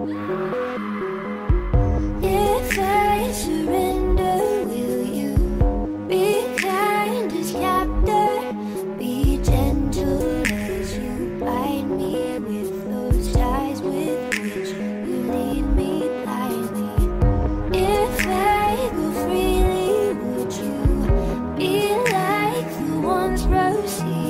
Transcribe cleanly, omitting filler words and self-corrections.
If I surrender, will you be kind as captor? Be gentle as you bind me with those ties with which you lead me blindly. If I go freely, would you be like the ones proceed?